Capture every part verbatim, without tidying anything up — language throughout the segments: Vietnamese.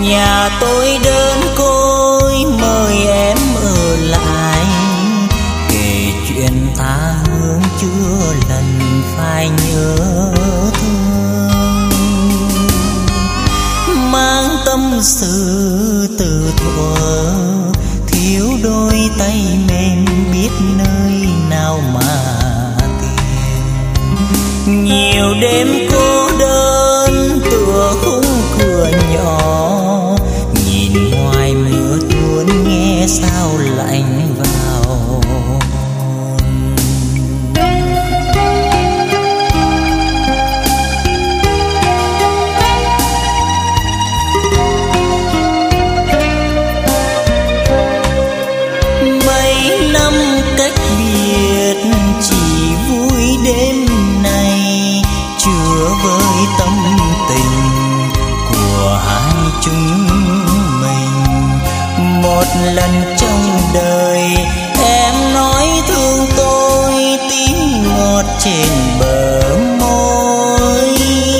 Nhà tôi đơn côi mời em ở lại, kể chuyện tha hương chưa lần phai nhớ thương. Mang tâm sự từ thuở, thiếu đôi tay mềm biết nơi nào mà tìm. Nhiều đêm cô đơn tựa khung cửa nhỏ, nhìn ngoài mưa tuôn nghe sao lạnh vào. Mấy năm cách biệt chỉ vui đêm này, chứa với tâm tình của hai chúng mình. Một lần trong đời em nói thương tôi, tiếng ngọt trên bờ môi.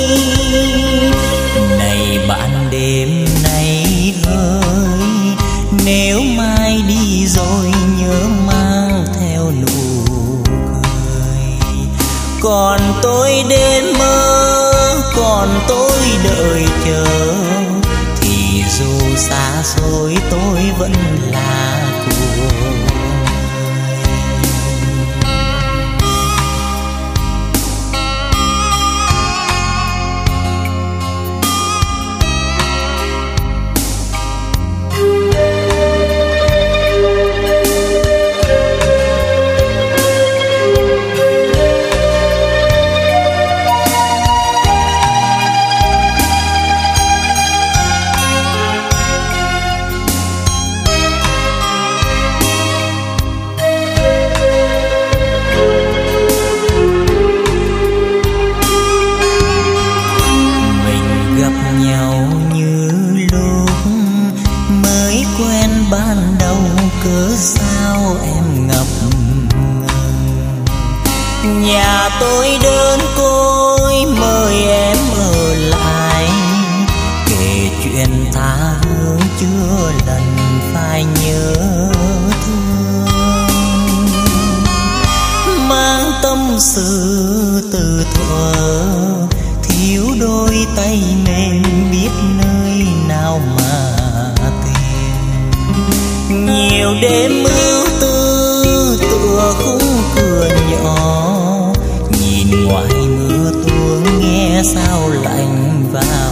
Này bạn đêm nay ơi, nếu mai đi rồi nhớ mang theo nụ cười. Còn tôi đến mơ, còn tôi đợi chờ, thì dù xa xôi tôi vẫn là của. Ban đầu cớ sao em ngập ngừng. Nhà tôi đơn côi mời em ở lại, kể chuyện tha hương chưa lần phai nhớ thương. Mang tâm sự từ thuở, thiếu đôi tay mềm biết nơi nào mà. Nhiều đêm ưu tư tựa khung cửa nhỏ, nhìn ngoài mưa tuôn nghe sao lạnh vào.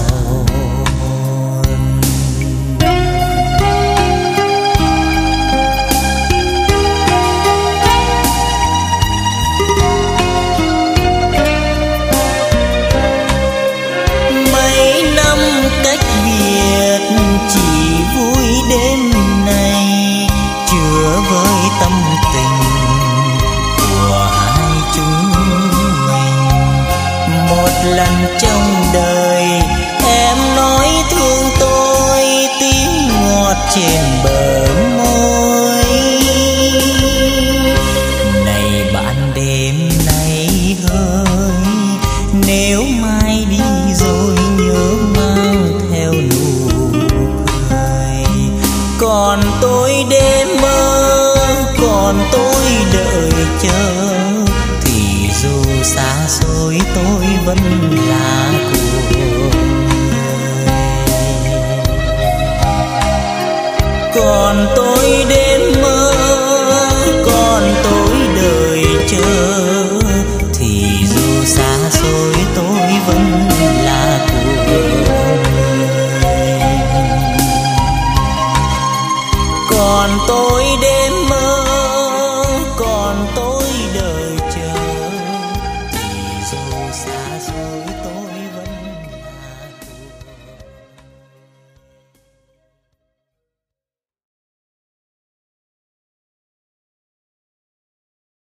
Mấy năm cách biệt chỉ vui đêm này, chứa với tâm tình của hai chúng mình. Một lần trong đời em nói thương tôi, tiếng ngọt trên bờ môi. Này bạn đêm nay ơi, nếu mai đi rồi nhớ mang theo nụ cười. Còn tôi đêm mơ, còn tôi đợi chờ, thì dù xa xôi tôi vẫn là của người. Còn tôi đêm mơ, còn tôi đợi chờ, thì dù xa xôi tôi vẫn là của người. Còn tôi đêm mơ,